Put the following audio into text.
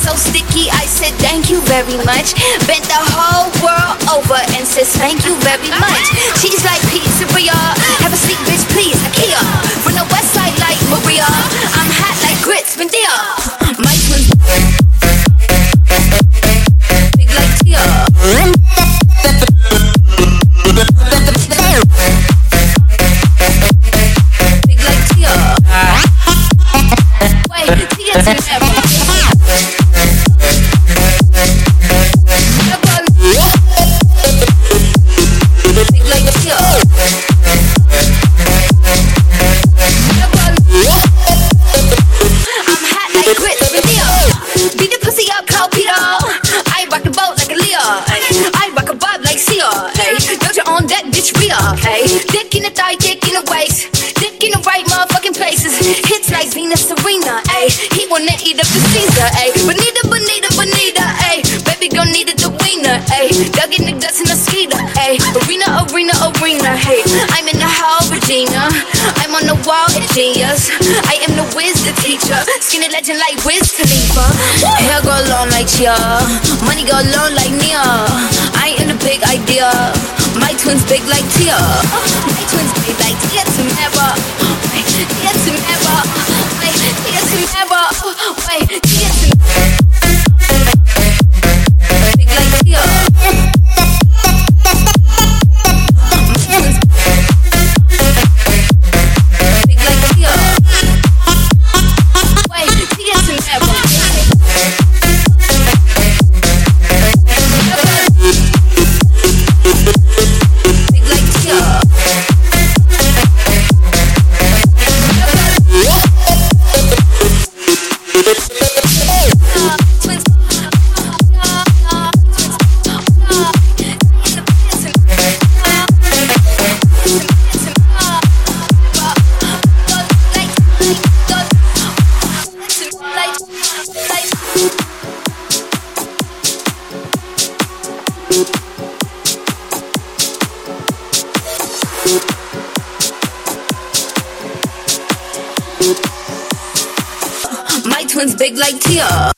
so sticky, I said thank you very much. Bent the whole world over and says thank you very much. She's like pizzeria, have a seat bitch please, IKEA. From the west side like Maria, I'm hot like grits, Medea. My twins big like Tia. Big like Tia. Wait, Tia's in everything. Dick in the thigh, dick in the waist, dick in the right motherfucking places. Hits like Venus Serena, ayy. He wanna eat up the Caesar, ayy. Bonita, ayy. Baby girl needed the wiener, ayy. Dug in the guts in the skeeter, ayy. Arena, hey. I'm in the hall, Regina. I'm on the wall, a genius. I am the whiz, the teacher. Skinny legend like Wiz Khalifa. Hair go long like Chia. Money go long like Nia. I am the big idea. My twins big like Tia. My twins big like Tia Tamara. Tia Tamara. Tia Tamara. Tia Tamara. Big like Tia. Big like Tia. Tia Tamara. My twins big like Tia.